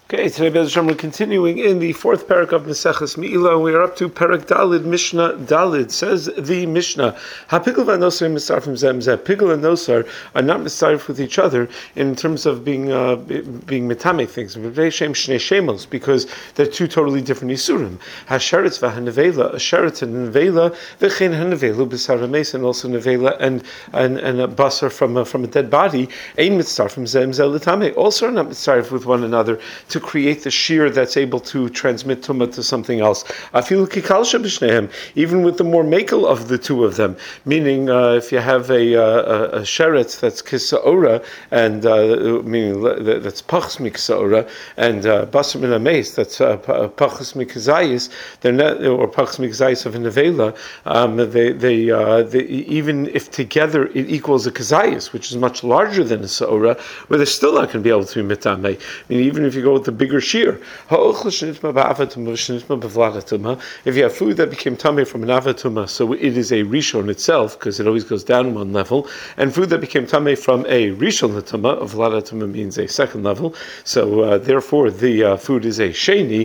Okay, today Be'ez Hashem, we're continuing in the fourth parak of Maseches Me'ilah. We are up to parak Dalid, Mishnah Dalid. Says the Mishnah, HaPigel v'Nosar misarfim zeh zeh. Pigel and Nosar are not misarf with each other in terms of being metame things. Because they're two totally different isurim. Hasheretz v'hanevela, a sheretz and nevela, v'chein hanevelu b'sar hames, and also nevela and a basar from a dead body. Ein mitzarfim zeh zeh l'tamei. Also are not misarf with one another to create the shear that's able to transmit tumah to something else. Even with the more makel of the two of them, meaning if you have a sheretz that's kisaora and meaning that's pachs miksaora and basar min hames that's pachs mikzayis, they're not, or pachs mikzayis of a nevela. They even if together it equals a kazayis, which is much larger than a saora, where they're still not going to be able to be mitame. I mean, even if you go with the bigger shear. If you have food that became tummy from an avatuma, so it is a rishon itself, because it always goes down one level, and food that became tummy from a rishon latuma, of vlatuma means a second level, so therefore the food is a sheni,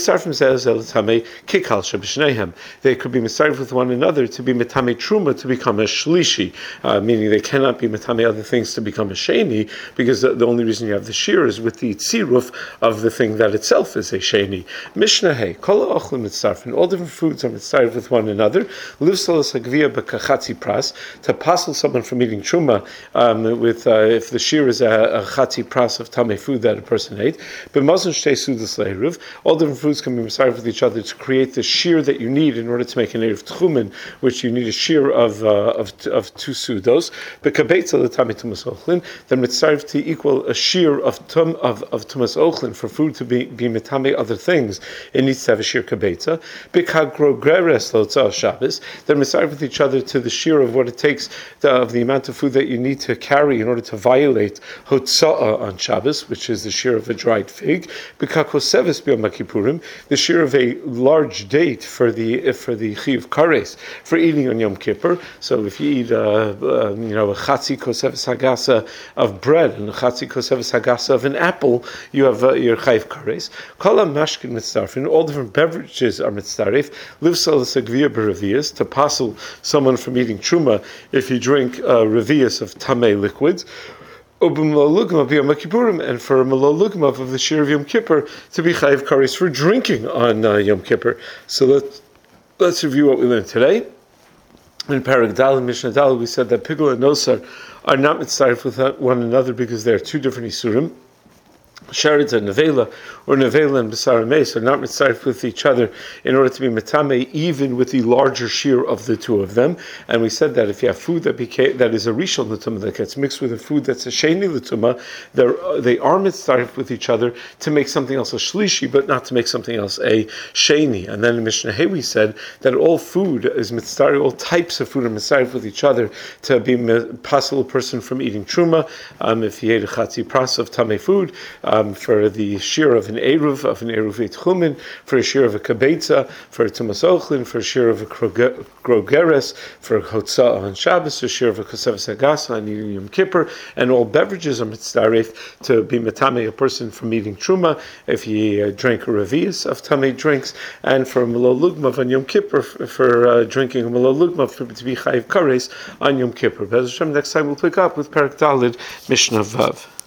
they could be misarif with one another to be metame truma to become a shlishi, meaning they cannot be metame other things to become a sheni, because the only reason you have the shear is with the tziruf of the thing that itself is a sheni. Mishnah hey, kol ha'ochlin mitzarfin, all different foods are mitzarf with one another. Livsalas hagvia b'kachatzi pras, to passel someone from eating truma with if the shear is a chatzi pras of tamei food that a person ate. B'mazon shtei sudas leiruv, all different foods can be mitzarf with each other to create the shear that you need in order to make an eruv tchumen, which you need a shear of two sudos. B'kabetza l'tamei tumas ochlin, then mitzarf to equal a shear of tumas ochlin for food to be metame other things, it needs to have a shear kabetza. Bikagro-greres lotzah Shabbos, they're misarif with each other to the shear of what it takes of the amount of food that you need to carry in order to violate hotzah on Shabbos, which is the shear of a dried fig. Bikakoseves b'yom kippurim, the shear of a large date for the chiv kares for eating on Yom Kippur. So if you eat a chatzi koseves hagasa of bread and a chatzi koseves hagasa of an apple, you have your chayv kares. Kala mashkin mitzarfin, all different beverages are mitzarif. Livsal sagvia b'revias, to passel someone from eating truma if you drink revias of tamei liquids. And for malolugma of the shear of Yom Kippur to be chayv kares for drinking on Yom Kippur. So let's review what we learned today. In Parak Daled, Mishnah Daled, we said that Pigel and Nosar are not mitzarif with one another because they are two different isurim. Sheretz and nevela, or nevela and b'sar hames, are not mitzaref with each other in order to be metame, even with the larger shear of the two of them. And we said that if you have food that is a rishon l'tumah that gets mixed with a food that's a sheni l'tumah, they are mitzaref with each other to make something else a shlishi, but not to make something else a sheni. And then in Mishnah Hey we said that all food is mitzaref, all types of food are mitzaref with each other to be passel a person from eating truma. If he ate a chatzi pras of tamei food, for the shear of an eruv etchumen, for a shear of a kabetza, for a tumas ochlin, for a shear of a grogeres, for a hotzah on Shabbos, a shear of a koseves hagasa on eating Yom Kippur, and all beverages are mitzaref to be metame a person from eating truma if he drank a revius of tamei drinks, and for a malolugma on Yom Kippur for drinking a malolugma to be chayiv kares on Yom Kippur. Be'ez Hashem, next time we'll pick up with Parak Daled, Mishnah Vav.